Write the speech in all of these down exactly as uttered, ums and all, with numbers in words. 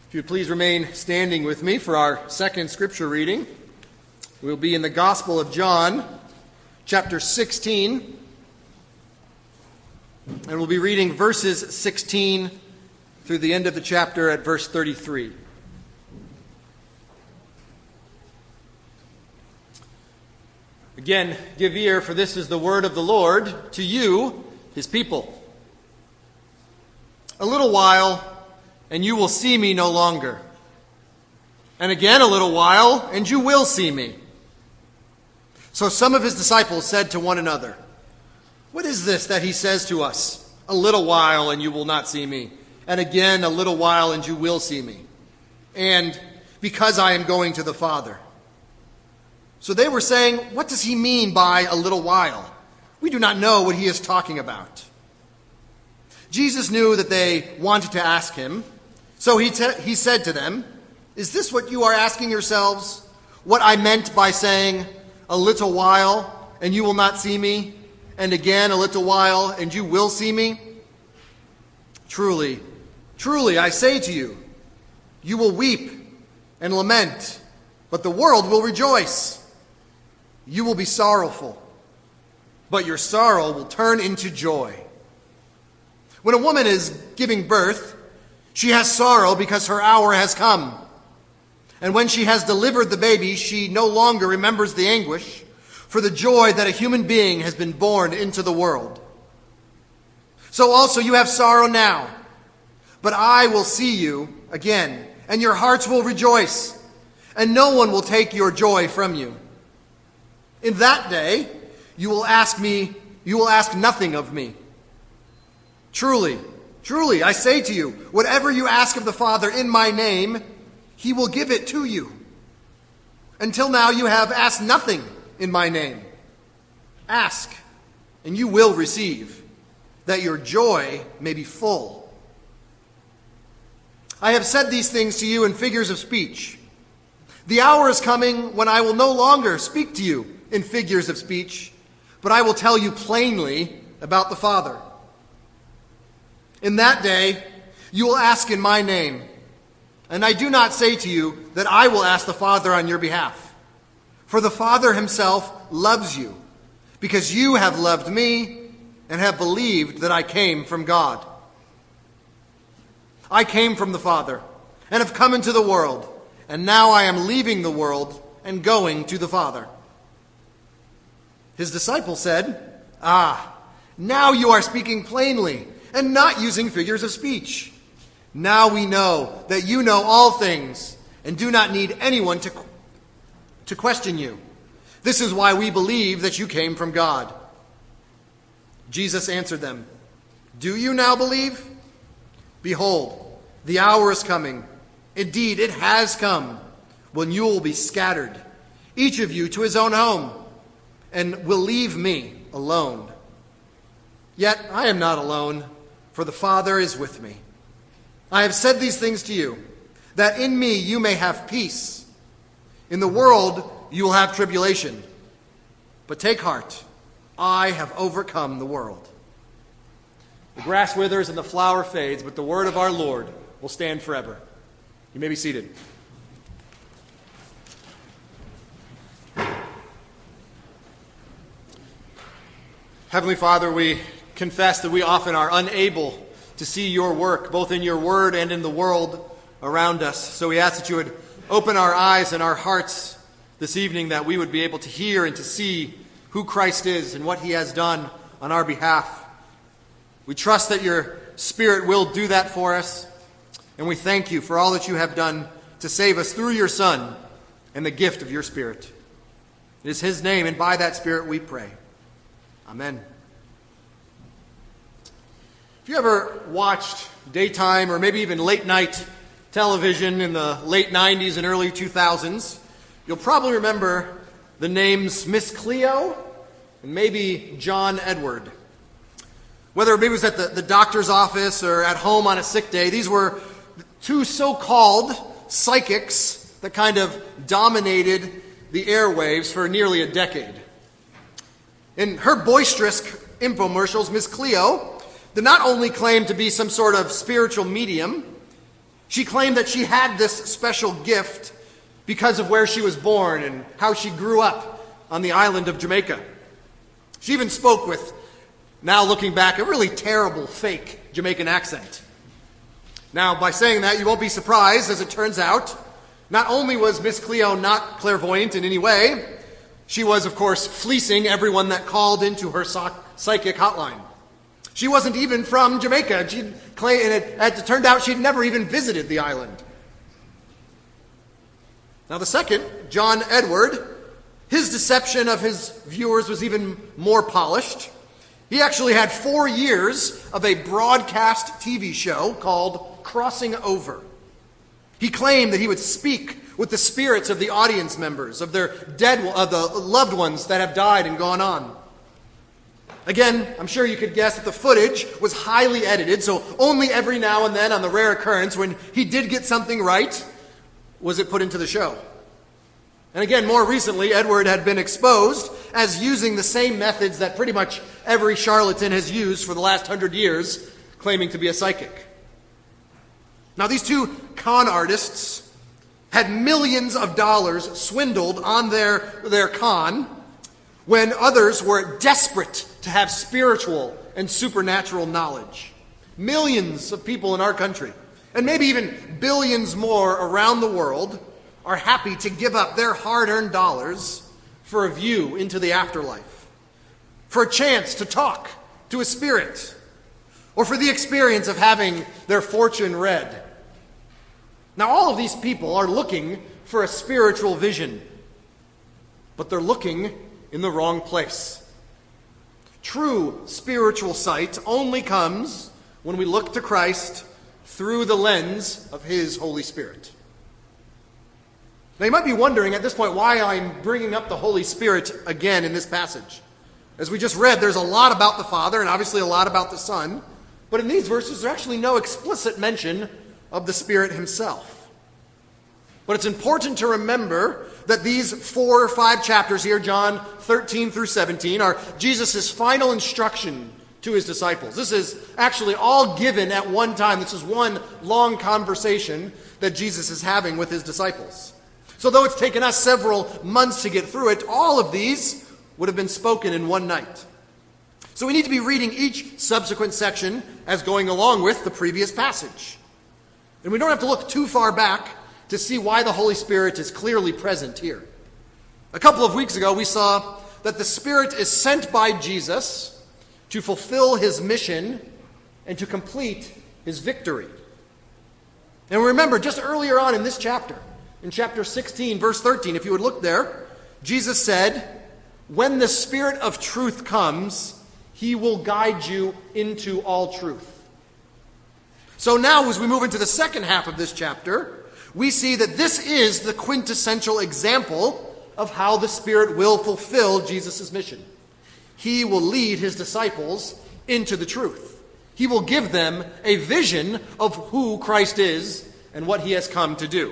If you'd please remain standing with me for our second scripture reading. We'll be in the Gospel of John, chapter sixteen, and we'll be reading verses sixteen through the end of the chapter at verse thirty-three. Again, give ear, for this is the word of the Lord to you, his people. A little while, and you will see me no longer. And again a little while, and you will see me. So some of his disciples said to one another, "What is this that he says to us? A little while, and you will not see me. And again a little while, and you will see me. And because I am going to the Father." So they were saying, "What does he mean by a little while? We do not know what he is talking about." Jesus knew that they wanted to ask him, so he, te- he said to them, "Is this what you are asking yourselves? What I meant by saying, 'A little while, and you will not see me,' and again a little while, and you will see me? Truly, truly, I say to you, you will weep and lament, but the world will rejoice. You will be sorrowful, but your sorrow will turn into joy." When a woman is giving birth, she has sorrow because her hour has come. And when she has delivered the baby, she no longer remembers the anguish for the joy that a human being has been born into the world. So also you have sorrow now, but I will see you again, and your hearts will rejoice, and no one will take your joy from you. In that day, you will ask me, you will ask nothing of me. Truly, truly, I say to you, whatever you ask of the Father in my name, he will give it to you. Until now you have asked nothing in my name. Ask, and you will receive, that your joy may be full. I have said these things to you in figures of speech. The hour is coming when I will no longer speak to you in figures of speech, but I will tell you plainly about the Father. In that day, you will ask in my name, and I do not say to you that I will ask the Father on your behalf. For the Father himself loves you, because you have loved me and have believed that I came from God. I came from the Father and have come into the world, and now I am leaving the world and going to the Father." His disciples said, "Ah, now you are speaking plainly and not using figures of speech. Now we know that you know all things and do not need anyone to, to question you. This is why we believe that you came from God." Jesus answered them, "Do you now believe? Behold, the hour is coming. Indeed, it has come, when you will be scattered, each of you to his own home, and will leave me alone. Yet I am not alone, for the Father is with me. I have said these things to you, that in me you may have peace. In the world you will have tribulation. But take heart, I have overcome the world." The grass withers and the flower fades, but the word of our Lord will stand forever. You may be seated. Heavenly Father, we confess that we often are unable to see your work, both in your word and in the world around us. So we ask that you would open our eyes and our hearts this evening, that we would be able to hear and to see who Christ is and what he has done on our behalf. We trust that your Spirit will do that for us, and we thank you for all that you have done to save us through your Son and the gift of your Spirit. It is his name, and by that Spirit we pray. Amen. If you ever watched daytime or maybe even late night television in the late nineties and early two thousands, you'll probably remember the names Miss Cleo and maybe John Edward. Whether maybe it was at the, the doctor's office or at home on a sick day, these were two so-called psychics that kind of dominated the airwaves for nearly a decade. In her boisterous infomercials, Miss Cleo did not only claim to be some sort of spiritual medium, She claimed that she had this special gift because of where she was born and how she grew up on the island of Jamaica. She even spoke with, now looking back, a really terrible fake Jamaican accent. Now, by saying that, you won't be surprised, as it turns out, not only was Miss Cleo not clairvoyant in any way, she was, of course, fleecing everyone that called into her psychic hotline. She wasn't even from Jamaica. She'd claim, and it, it turned out she'd never even visited the island. Now, the second, John Edward, his deception of his viewers was even more polished. He actually had four years of a broadcast T V show called Crossing Over. He claimed that he would speak with the spirits of the audience members, of their dead, of the loved ones that have died and gone on. Again, I'm sure you could guess that the footage was highly edited, so only every now and then, on the rare occurrence when he did get something right, was it put into the show. And again, more recently, Edward had been exposed as using the same methods that pretty much every charlatan has used for the last hundred years, claiming to be a psychic. Now, these two con artists had millions of dollars swindled on their, their con when others were desperate to have spiritual and supernatural knowledge. Millions of people in our country, and maybe even billions more around the world, are happy to give up their hard-earned dollars for a view into the afterlife, for a chance to talk to a spirit, or for the experience of having their fortune read. Now, all of these people are looking for a spiritual vision, but they're looking in the wrong place. True spiritual sight only comes when we look to Christ through the lens of His Holy Spirit. Now, you might be wondering at this point why I'm bringing up the Holy Spirit again in this passage. As we just read, there's a lot about the Father and obviously a lot about the Son, but in these verses there's actually no explicit mention of the Spirit Himself. But it's important to remember that these four or five chapters here, John thirteen through seventeen, are Jesus' final instruction to His disciples. This is actually all given at one time. This is one long conversation that Jesus is having with His disciples. So though it's taken us several months to get through it, all of these would have been spoken in one night. So we need to be reading each subsequent section as going along with the previous passage. And we don't have to look too far back to see why the Holy Spirit is clearly present here. A couple of weeks ago, we saw that the Spirit is sent by Jesus to fulfill His mission and to complete His victory. And remember, just earlier on in this chapter, in chapter sixteen, verse thirteen, if you would look there, Jesus said, "When the Spirit of truth comes, He will guide you into all truth." So now, as we move into the second half of this chapter, we see that this is the quintessential example of how the Spirit will fulfill Jesus' mission. He will lead His disciples into the truth. He will give them a vision of who Christ is and what He has come to do.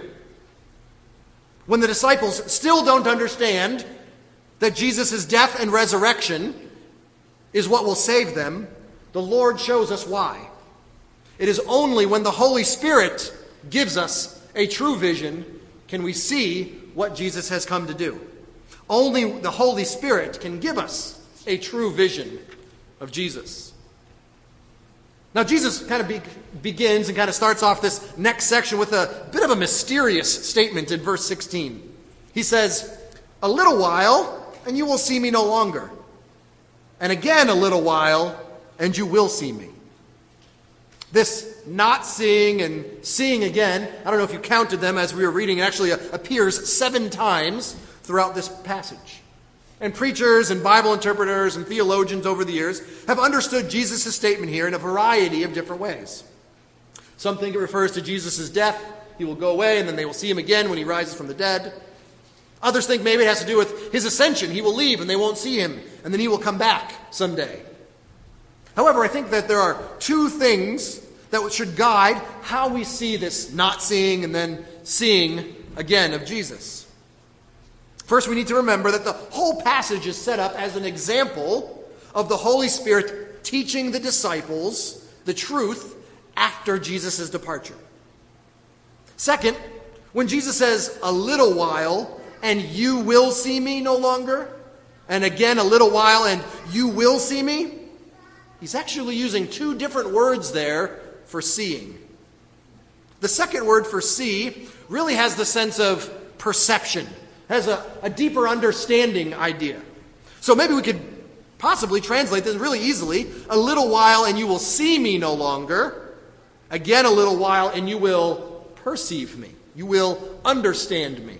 When the disciples still don't understand that Jesus' death and resurrection is what will save them, the Lord shows us why. It is only when the Holy Spirit gives us a true vision can we see what Jesus has come to do. Only the Holy Spirit can give us a true vision of Jesus. Now, Jesus kind of be, begins and kind of starts off this next section with a bit of a mysterious statement in verse sixteen. He says, "A little while, and you will see me no longer. And again a little while, and you will see me." This not seeing and seeing again, I don't know if you counted them as we were reading, it actually appears seven times throughout this passage. And preachers and Bible interpreters and theologians over the years have understood Jesus' statement here in a variety of different ways. Some think it refers to Jesus' death. He will go away and then they will see Him again when He rises from the dead. Others think maybe it has to do with His ascension. He will leave and they won't see Him, and then He will come back someday. However, I think that there are two things that should guide how we see this not seeing and then seeing again of Jesus. First, we need to remember that the whole passage is set up as an example of the Holy Spirit teaching the disciples the truth after Jesus' departure. Second, when Jesus says, a little while, and you will see me no longer, and again, a little while, and you will see me, he's actually using two different words there for seeing. The second word for see really has the sense of perception, has a, a deeper understanding idea. So maybe we could possibly translate this really easily. A little while and you will see me no longer. Again, a little while and you will perceive me. You will understand me.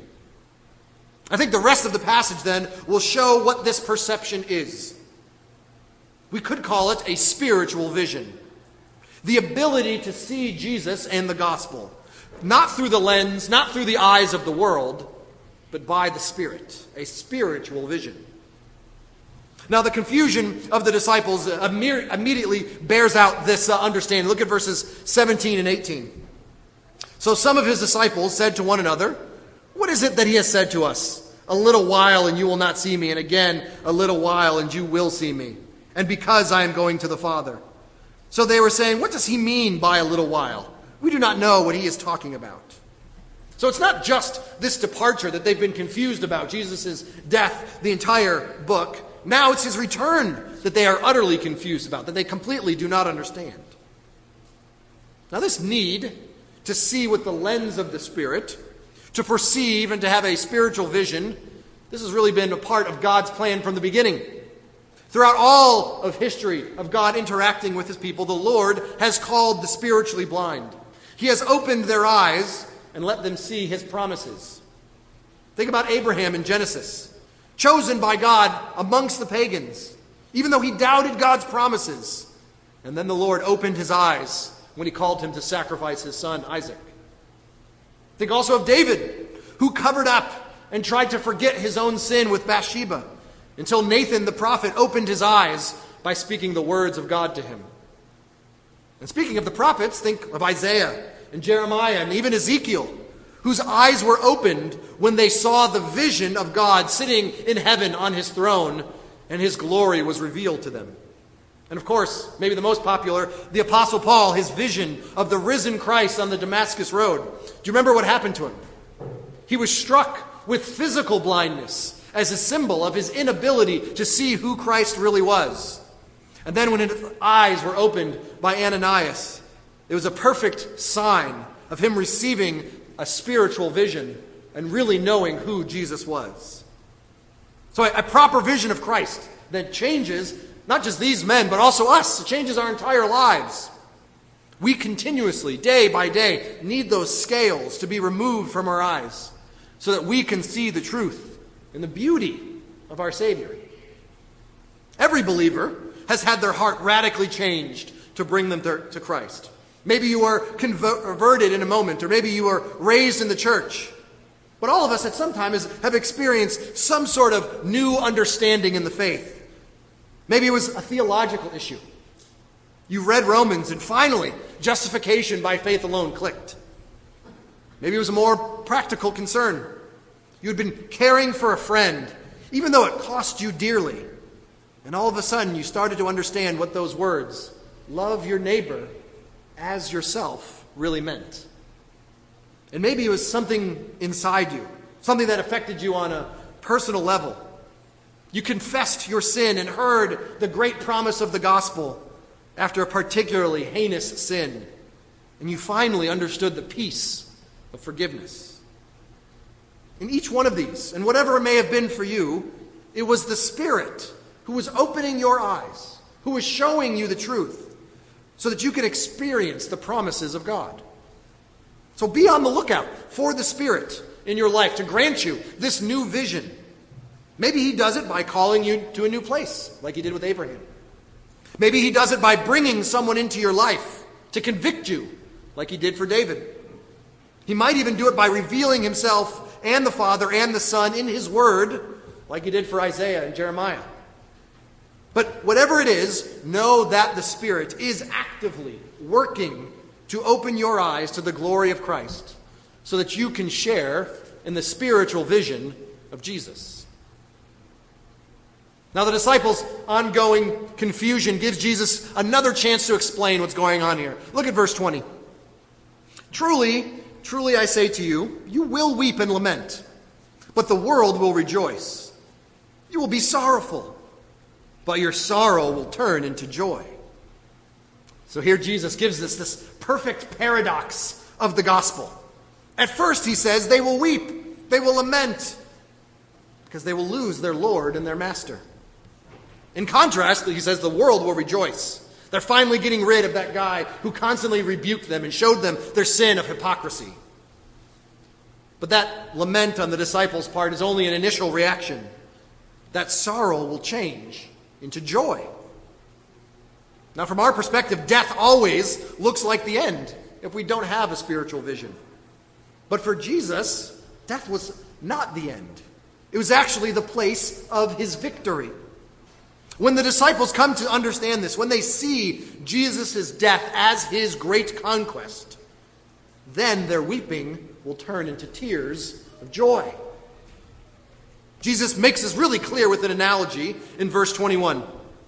I think the rest of the passage then will show what this perception is. We could call it a spiritual vision. The ability to see Jesus and the gospel. Not through the lens, not through the eyes of the world, but by the Spirit. A spiritual vision. Now, the confusion of the disciples immediately bears out this uh, understanding. Look at verses seventeen and eighteen. So some of his disciples said to one another, what is it that he has said to us? A little while and you will not see me, and again a little while and you will see me, and because I am going to the Father. So they were saying, what does he mean by a little while? We do not know what he is talking about. So it's not just this departure that they've been confused about, Jesus' death, the entire book. Now it's his return that they are utterly confused about, that they completely do not understand. Now this need to see with the lens of the Spirit, to perceive and to have a spiritual vision, this has really been a part of God's plan from the beginning. Throughout all of history of God interacting with his people, the Lord has called the spiritually blind. He has opened their eyes and let them see his promises. Think about Abraham in Genesis, chosen by God amongst the pagans, even though he doubted God's promises. And then the Lord opened his eyes when he called him to sacrifice his son Isaac. Think also of David, who covered up and tried to forget his own sin with Bathsheba, until Nathan the prophet opened his eyes by speaking the words of God to him. And speaking of the prophets, think of Isaiah and Jeremiah and even Ezekiel, whose eyes were opened when they saw the vision of God sitting in heaven on his throne, and his glory was revealed to them. And of course, maybe the most popular, the Apostle Paul, his vision of the risen Christ on the Damascus Road. Do you remember what happened to him? He was struck with physical blindness as a symbol of his inability to see who Christ really was. And then when his eyes were opened by Ananias, it was a perfect sign of him receiving a spiritual vision and really knowing who Jesus was. So a, a proper vision of Christ that changes not just these men, but also us. It changes our entire lives. We continuously, day by day, need those scales to be removed from our eyes so that we can see the truth and the beauty of our Savior. Every believer has had their heart radically changed to bring them to, to Christ. Maybe you were converted in a moment, or maybe you were raised in the church. But all of us at some time has, have experienced some sort of new understanding in the faith. Maybe it was a theological issue. You read Romans and finally, justification by faith alone clicked. Maybe it was a more practical concern. You had been caring for a friend, even though it cost you dearly. And all of a sudden, you started to understand what those words, love your neighbor as yourself, really meant. And maybe it was something inside you, something that affected you on a personal level. You confessed your sin and heard the great promise of the gospel after a particularly heinous sin. And you finally understood the peace of forgiveness. In each one of these, and whatever it may have been for you, it was the Spirit who was opening your eyes, who was showing you the truth, so that you could experience the promises of God. So be on the lookout for the Spirit in your life to grant you this new vision. Maybe he does it by calling you to a new place, like he did with Abraham. Maybe he does it by bringing someone into your life to convict you, like he did for David. He might even do it by revealing himself and the Father and the Son in his word, like he did for Isaiah and Jeremiah. But whatever it is, know that the Spirit is actively working to open your eyes to the glory of Christ, so that you can share in the spiritual vision of Jesus. Now, the disciples' ongoing confusion gives Jesus another chance to explain what's going on here. Look at verse twenty. Truly, truly I say to you, you will weep and lament, but the world will rejoice. You will be sorrowful, but your sorrow will turn into joy. So here Jesus gives us this perfect paradox of the gospel. At first he says they will weep, they will lament, because they will lose their Lord and their Master. In contrast, he says the world will rejoice. They're finally getting rid of that guy who constantly rebuked them and showed them their sin of hypocrisy. But that lament on the disciples' part is only an initial reaction. That sorrow will change into joy. Now, from our perspective, death always looks like the end if we don't have a spiritual vision. But for Jesus, death was not the end. It was actually the place of his victory. When the disciples come to understand this, when they see Jesus' death as his great conquest, then their weeping will turn into tears of joy. Jesus makes this really clear with an analogy in verse twenty-one.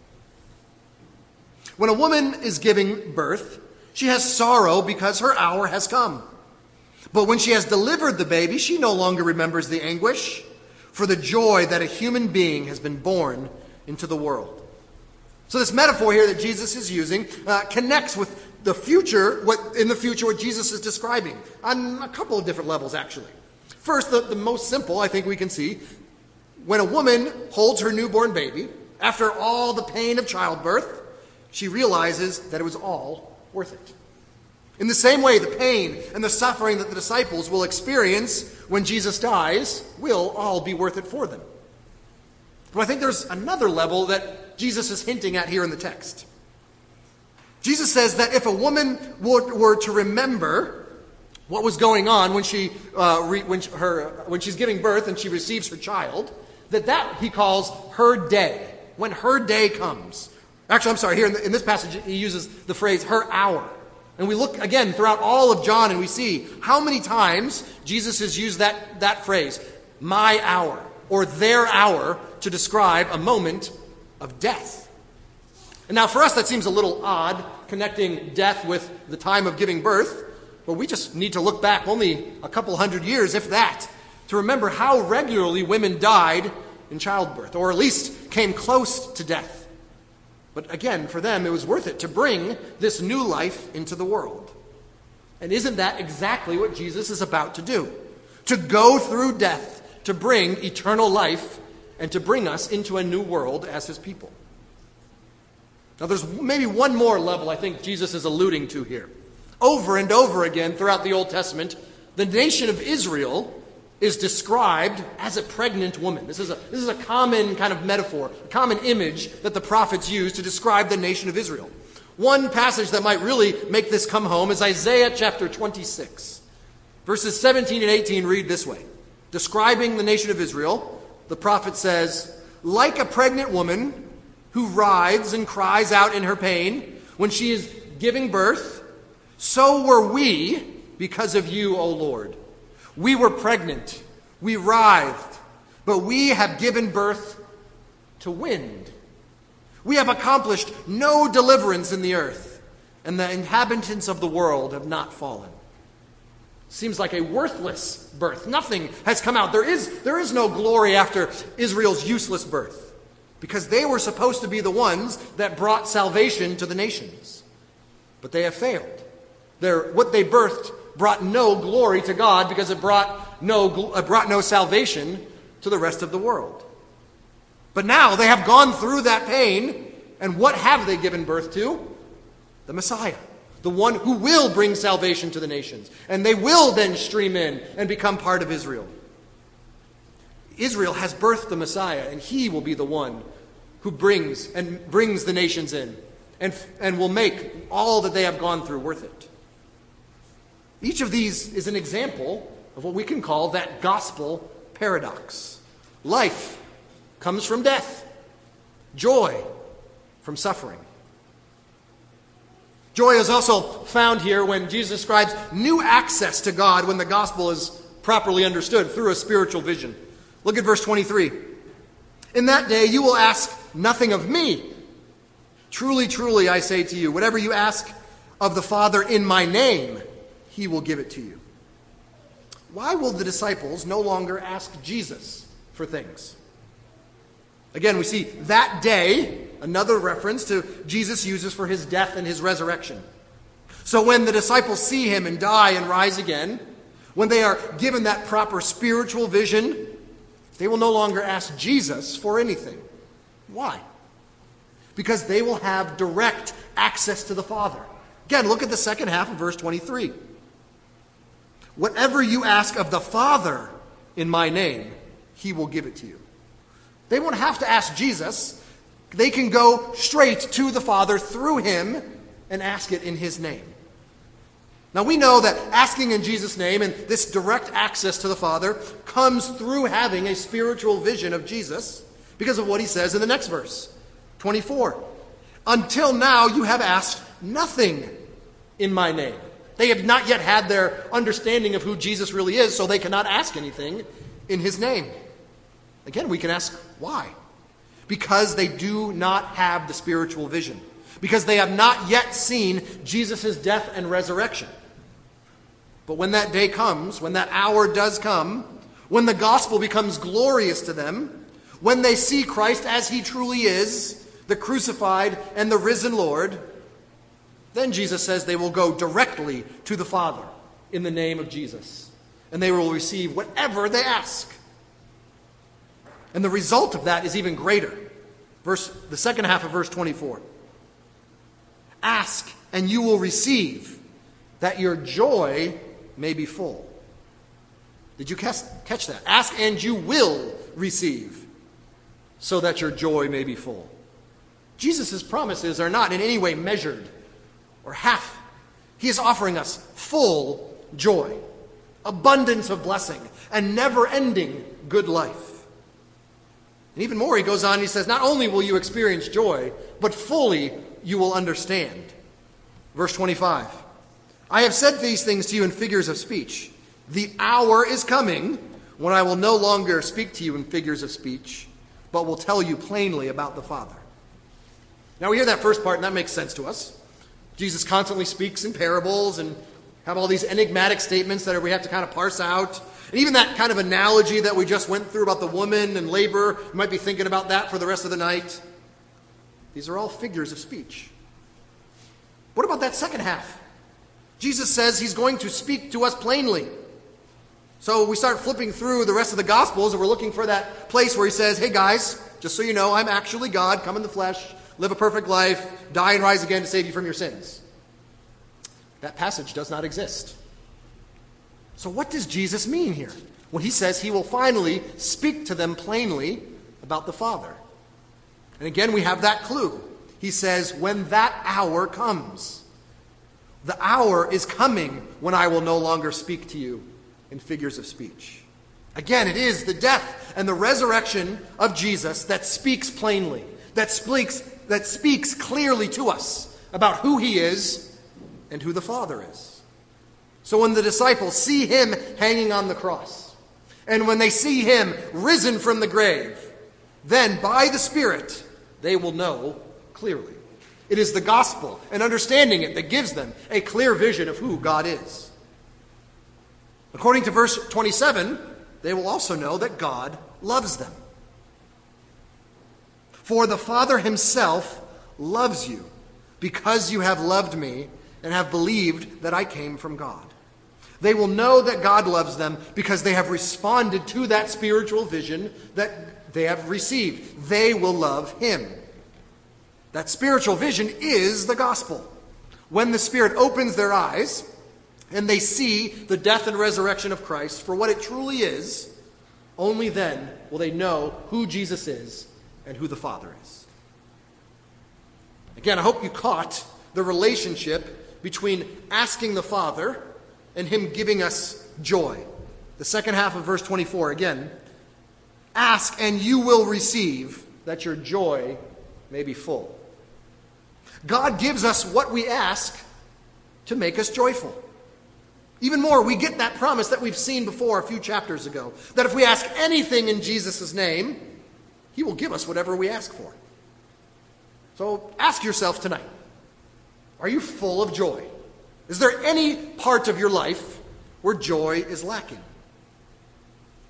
When a woman is giving birth, she has sorrow because her hour has come. But when she has delivered the baby, she no longer remembers the anguish for the joy that a human being has been born into the world. So this metaphor here that Jesus is using uh, connects with the future, what in the future what Jesus is describing on a couple of different levels, actually. First, the, the most simple, I think we can see, when a woman holds her newborn baby, after all the pain of childbirth, she realizes that it was all worth it. In the same way, the pain and the suffering that the disciples will experience when Jesus dies will all be worth it for them. But I think there's another level that Jesus is hinting at here in the text. Jesus says that if a woman were, were to remember what was going on when she uh, re, when her when she's giving birth and she receives her child, that that he calls her day, when her day comes. Actually, I'm sorry, here in, the, in this passage he uses the phrase her hour. And we look again throughout all of John and we see how many times Jesus has used that, that phrase, my hour, or their hour, to describe a moment of death. And now for us that seems a little odd, connecting death with the time of giving birth, but we just need to look back only a couple hundred years, if that, to remember how regularly women died in childbirth, or at least came close to death. But again, for them, it was worth it to bring this new life into the world. And isn't that exactly what Jesus is about to do? To go through death, to bring eternal life, and to bring us into a new world as his people. Now there's maybe one more level I think Jesus is alluding to here. Over and over again throughout the Old Testament, the nation of Israel is described as a pregnant woman. This is a, this is a common kind of metaphor, a common image that the prophets use to describe the nation of Israel. One passage that might really make this come home is Isaiah chapter twenty-six. Verses seventeen and eighteen read this way. Describing the nation of Israel, the prophet says, like a pregnant woman who writhes and cries out in her pain when she is giving birth, so were we because of you, O Lord. We were pregnant, we writhed, but we have given birth to wind. We have accomplished no deliverance in the earth, and the inhabitants of the world have not fallen. Seems like a worthless birth. Nothing has come out. There is, there is no glory after Israel's useless birth, because they were supposed to be the ones that brought salvation to the nations. But they have failed. Their, what they birthed brought no glory to God because it brought no, it brought no salvation to the rest of the world. But now they have gone through that pain, and what have they given birth to? The Messiah, the one who will bring salvation to the nations. And they will then stream in and become part of Israel. Israel has birthed the Messiah, and he will be the one who brings and brings the nations in and, and will make all that they have gone through worth it. Each of these is an example of what we can call that gospel paradox. Life comes from death. Joy from suffering. Joy is also found here when Jesus describes new access to God when the gospel is properly understood through a spiritual vision. Look at verse twenty-three. In that day you will ask nothing of me. Truly, truly, I say to you, whatever you ask of the Father in my name, he will give it to you. why will the disciples no longer ask Jesus for things? Again, we see that day, another reference to Jesus uses for his death and his resurrection. So when the disciples see him and die and rise again, when they are given that proper spiritual vision, they will no longer ask Jesus for anything. Why? Because they will have direct access to the Father. Again, look at the second half of verse twenty-three. Whatever you ask of the Father in my name, he will give it to you. They won't have to ask Jesus. They can go straight to the Father through him and ask it in his name. Now we know that asking in Jesus' name and this direct access to the Father comes through having a spiritual vision of Jesus because of what he says in the next verse, twenty-four. Until now you have asked nothing in my name. They have not yet had their understanding of who Jesus really is, so they cannot ask anything in his name. Again, we can ask why. Because they do not have the spiritual vision. Because they have not yet seen Jesus' death and resurrection. But when that day comes, when that hour does come, when the gospel becomes glorious to them, when they see Christ as he truly is, the crucified and the risen Lord, then Jesus says they will go directly to the Father in the name of Jesus. And they will receive whatever they ask. And the result of that is even greater. Verse, the second half of verse twenty-four. Ask and you will receive, that your joy may be full. Did you catch, catch that? Ask and you will receive, so that your joy may be full. Jesus' promises are not in any way measured or half. He is offering us full joy, abundance of blessing, and never-ending good life. And even more, he goes on, he says, not only will you experience joy, but fully you will understand. Verse twenty-five. I have said these things to you in figures of speech. The hour is coming when I will no longer speak to you in figures of speech, but will tell you plainly about the Father. Now we hear that first part, and that makes sense to us. Jesus constantly speaks in parables and have all these enigmatic statements that we have to kind of parse out. And even that kind of analogy that we just went through about the woman and labor, you might be thinking about that for the rest of the night. These are all figures of speech. What about that second half? Jesus says he's going to speak to us plainly. So we start flipping through the rest of the Gospels and we're looking for that place where he says, hey guys, just so you know, I'm actually God, come in the flesh, live a perfect life, die and rise again to save you from your sins. That passage does not exist. So what does Jesus mean here when he says he will finally speak to them plainly about the Father? And again, we have that clue. He says, when that hour comes. The hour is coming when I will no longer speak to you in figures of speech. Again, it is the death and the resurrection of Jesus that speaks plainly, that speaks, that speaks clearly to us about who he is and who the Father is. So when the disciples see him hanging on the cross, and when they see him risen from the grave, then by the Spirit they will know clearly. It is the gospel and understanding it that gives them a clear vision of who God is. According to verse twenty-seven, they will also know that God loves them. For the Father himself loves you because you have loved me and have believed that I came from God. They will know that God loves them because they have responded to that spiritual vision that they have received. They will love him. That spiritual vision is the gospel. When the Spirit opens their eyes and they see the death and resurrection of Christ for what it truly is, only then will they know who Jesus is and who the Father is. Again, I hope you caught the relationship between asking the Father and him giving us joy. The second half of verse twenty-four, again, ask and you will receive, that your joy may be full. God gives us what we ask to make us joyful. Even more, we get that promise that we've seen before a few chapters ago, that if we ask anything in Jesus' name, he will give us whatever we ask for. So ask yourself tonight, are you full of joy? Is there any part of your life where joy is lacking?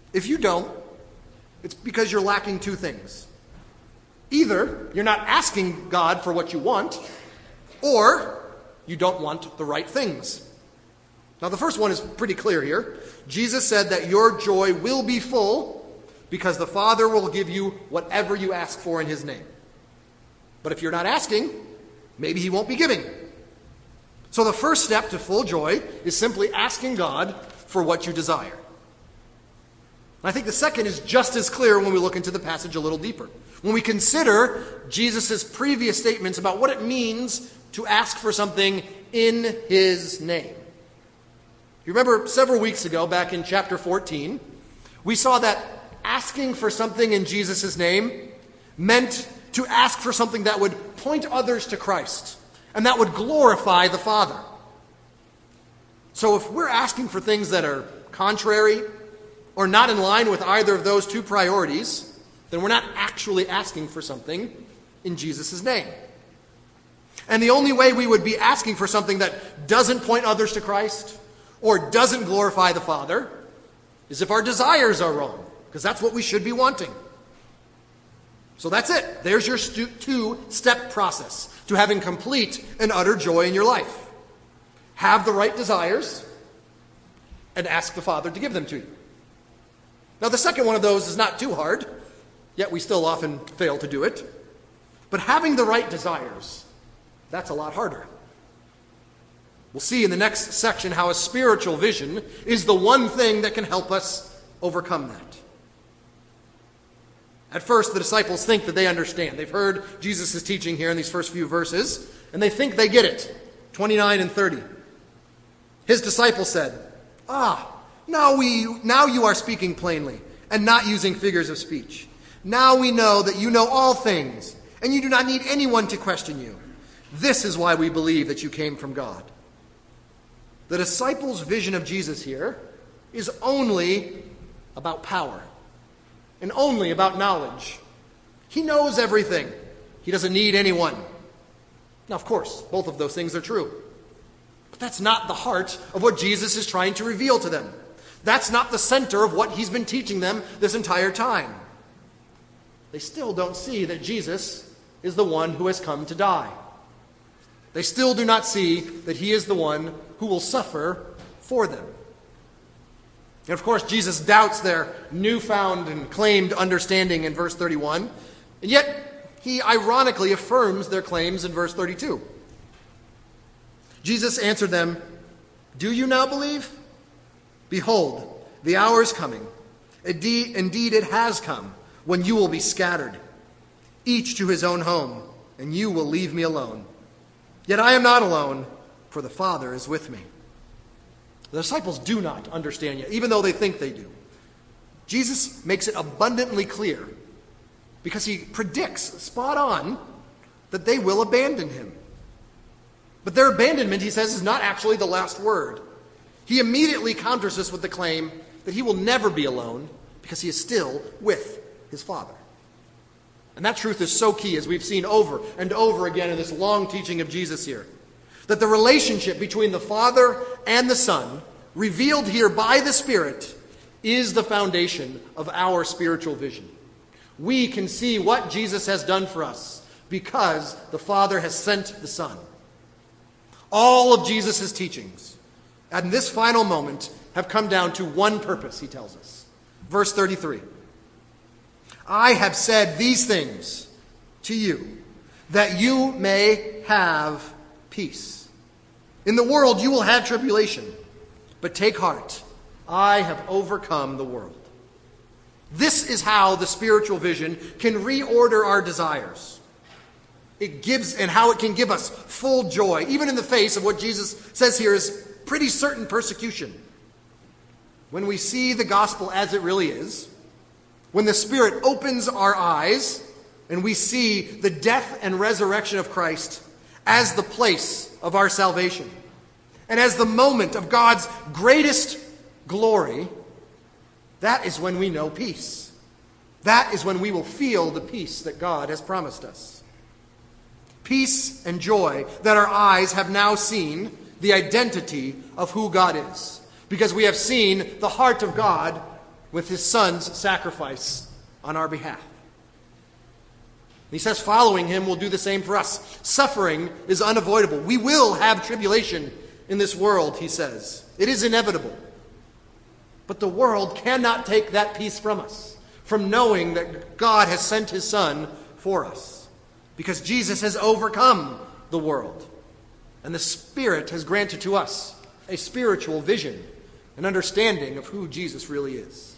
If you don't, it's because you're lacking two things. Either you're not asking God for what you want, or you don't want the right things. Now, the first one is pretty clear here. Jesus said that your joy will be full because the Father will give you whatever you ask for in his name. But if you're not asking, maybe he won't be giving. So the first step to full joy is simply asking God for what you desire. I think the second is just as clear when we look into the passage a little deeper. When we consider Jesus' previous statements about what it means to ask for something in his name. You remember several weeks ago, back in chapter fourteen, we saw that asking for something in Jesus' name meant to ask for something that would point others to Christ and that would glorify the Father. So if we're asking for things that are contrary or not in line with either of those two priorities, then we're not actually asking for something in Jesus' name. And the only way we would be asking for something that doesn't point others to Christ or doesn't glorify the Father is if our desires are wrong, because that's what we should be wanting. So that's it. There's your stu- two-step process to having complete and utter joy in your life. Have the right desires and ask the Father to give them to you. Now, the second one of those is not too hard, yet we still often fail to do it. But having the right desires, that's a lot harder. We'll see in the next section how a spiritual vision is the one thing that can help us overcome that. At first, the disciples think that they understand. They've heard Jesus' teaching here in these first few verses, and they think they get it. twenty-nine and thirty. His disciples said, Ah, now we now you are speaking plainly and not using figures of speech. Now we know that you know all things, and you do not need anyone to question you. This is why we believe that you came from God. The disciples' vision of Jesus here is only about power and only about knowledge. He knows everything. He doesn't need anyone. Now, of course, both of those things are true. But that's not the heart of what Jesus is trying to reveal to them. That's not the center of what he's been teaching them this entire time. They still don't see that Jesus is the one who has come to die. They still do not see that he is the one who will suffer for them. And of course, Jesus doubts their newfound and claimed understanding in verse thirty-one, and yet he ironically affirms their claims in verse thirty-two. Jesus answered them, Do you now believe? Behold, the hour is coming. Indeed, indeed it has come, when you will be scattered, each to his own home, and you will leave me alone. Yet I am not alone, for the Father is with me. The disciples do not understand yet, even though they think they do. Jesus makes it abundantly clear, because he predicts, spot on, that they will abandon him. But their abandonment, he says, is not actually the last word. He immediately counters this with the claim that he will never be alone, because he is still with his Father. And that truth is so key, as we've seen over and over again in this long teaching of Jesus here, that the relationship between the Father and the Son, revealed here by the Spirit, is the foundation of our spiritual vision. We can see what Jesus has done for us because the Father has sent the Son. All of Jesus' teachings, at this final moment, have come down to one purpose, he tells us. Verse thirty-three. I have said these things to you, that you may have peace. In the world you will have tribulation, but take heart, I have overcome the world. This is how the spiritual vision can reorder our desires. It gives, and how it can give us full joy, even in the face of what Jesus says here is pretty certain persecution. When we see the gospel as it really is, when the Spirit opens our eyes and we see the death and resurrection of Christ as the place of our salvation and as the moment of God's greatest glory, that is when we know peace. That is when we will feel the peace that God has promised us. Peace and joy that our eyes have now seen the identity of who God is, because we have seen the heart of God with his son's sacrifice on our behalf. He says following him will do the same for us. Suffering is unavoidable. We will have tribulation in this world, he says. It is inevitable. But the world cannot take that peace from us, from knowing that God has sent his Son for us, because Jesus has overcome the world, and the Spirit has granted to us a spiritual vision, an understanding of who Jesus really is.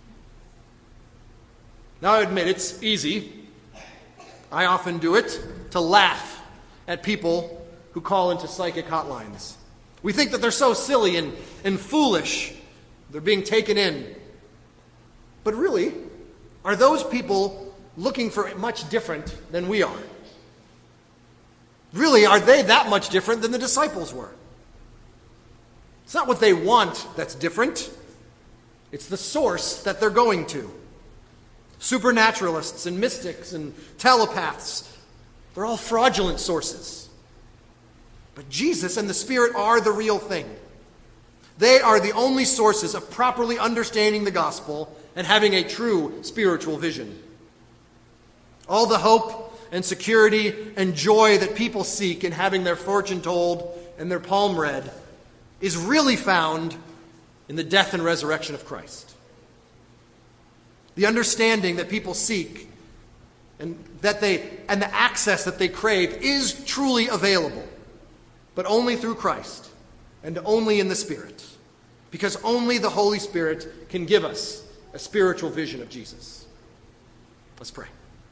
Now, I admit it's easy, I often do it, to laugh at people who call into psychic hotlines. We think that they're so silly and, and foolish. They're being taken in. But really, are those people looking for much different than we are? Really, are they that much different than the disciples were? It's not what they want that's different. It's the source that they're going to. Supernaturalists and mystics and telepaths, they're all fraudulent sources. But Jesus and the Spirit are the real thing. They are the only sources of properly understanding the gospel and having a true spiritual vision. All the hope and security and joy that people seek in having their fortune told and their palm read is really found in the death and resurrection of Christ. The understanding that people seek and that they and the access that they crave is truly available, but only through Christ and only in the Spirit, because only the Holy Spirit can give us a spiritual vision of Jesus. Let's pray.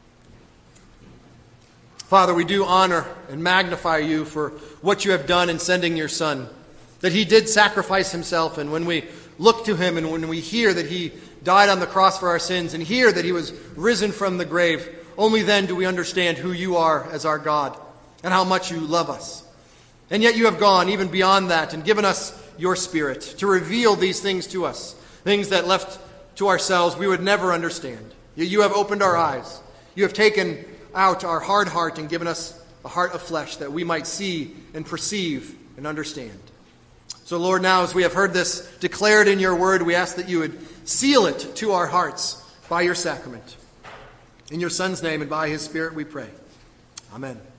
Father, we do honor and magnify you for what you have done in sending your Son, that he did sacrifice himself, and when we look to him and when we hear that he died on the cross for our sins and hear that he was risen from the grave, only then do we understand who you are as our God and how much you love us. And yet you have gone even beyond that and given us your Spirit to reveal these things to us, things that left to ourselves we would never understand. You have opened our eyes. You have taken out our hard heart and given us a heart of flesh that we might see and perceive and understand. So, Lord, now as we have heard this declared in your word, we ask that you would seal it to our hearts by your sacrament. In your Son's name and by his Spirit we pray. Amen.